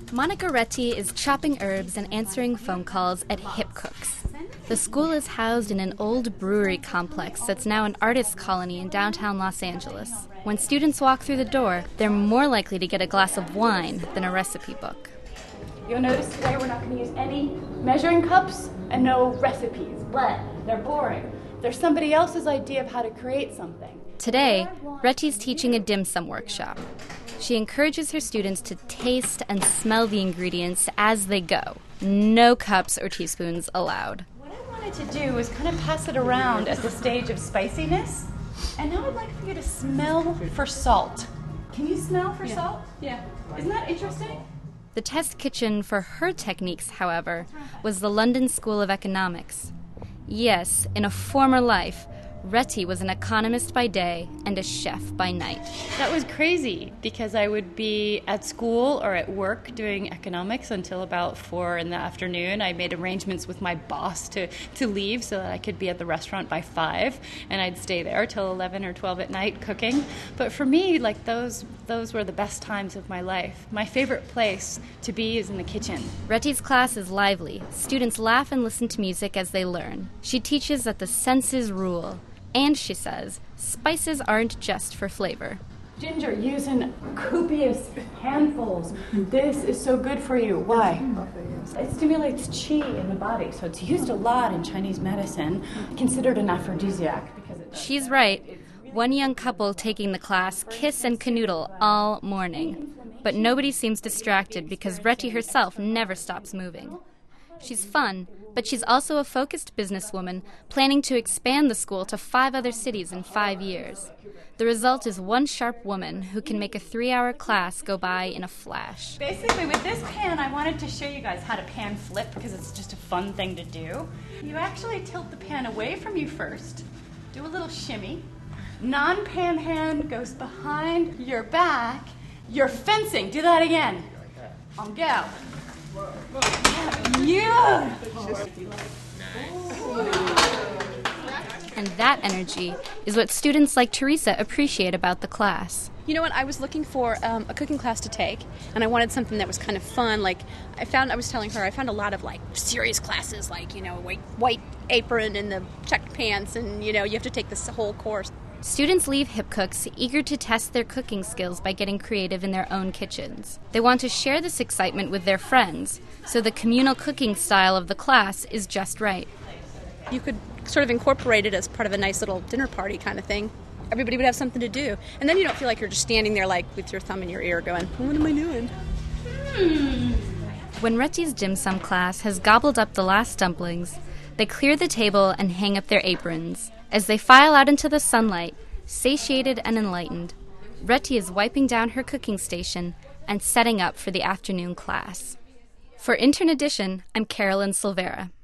Monica Reti is chopping herbs and answering phone calls at Hip Cooks. The school is housed in an old brewery complex that's now an artist colony in downtown Los Angeles. When students walk through the door, they're more likely to get a glass of wine than a recipe book. You'll notice today we're not going to use any measuring cups and no recipes. Bleh, they're boring. They're somebody else's idea of how to create something. Today, Reti's teaching a dim sum workshop. She encourages her students to taste and smell the ingredients as they go. No cups or teaspoons allowed. What I wanted to do was kind of pass it around at the stage of spiciness. And now I'd like for you to smell for salt. Can you smell for salt? Yeah. Isn't that interesting? The test kitchen for her techniques, however, was the London School of Economics. Yes, in a former life, Reti was an economist by day and a chef by night. That was crazy because I would be at school or at work doing economics until about 4 in the afternoon. I made arrangements with my boss to leave so that I could be at the restaurant by 5, and I'd stay there till 11 or 12 at night cooking. But for me, like those were the best times of my life. My favorite place to be is in the kitchen. Reti's class is lively. Students laugh and listen to music as they learn. She teaches that the senses rule. And she says, spices aren't just for flavor. Ginger, use in copious handfuls. This is so good for you. Why? It stimulates qi in the body, so it's used a lot in Chinese medicine, considered an aphrodisiac. She's right. One young couple taking the class kiss and canoodle all morning. But nobody seems distracted because Reti herself never stops moving. She's fun, but she's also a focused businesswoman planning to expand the school to 5 other cities in 5 years. The result is one sharp woman who can make a 3-hour class go by in a flash. Basically, with this pan, I wanted to show you guys how to pan flip because it's just a fun thing to do. You actually tilt the pan away from you first. Do a little shimmy. Non-pan hand goes behind your back. You're fencing. Do that again. On go. Yeah. And that energy is what students like Teresa appreciate about the class. You know what? I was looking for a cooking class to take, and I wanted something that was kind of fun. Like, I was telling her, I found a lot of, like, serious classes, like, white apron and the checked pants, and, you have to take this whole course. Students leave Hip Cooks eager to test their cooking skills by getting creative in their own kitchens. They want to share this excitement with their friends, so the communal cooking style of the class is just right. You could sort of incorporate it as part of a nice little dinner party kind of thing. Everybody would have something to do. And then you don't feel like you're just standing there like with your thumb in your ear going, what am I doing? When Reti's dim sum class has gobbled up the last dumplings, they clear the table and hang up their aprons. As they file out into the sunlight, satiated and enlightened, Reti is wiping down her cooking station and setting up for the afternoon class. For Intern Edition, I'm Carolyn Silvera.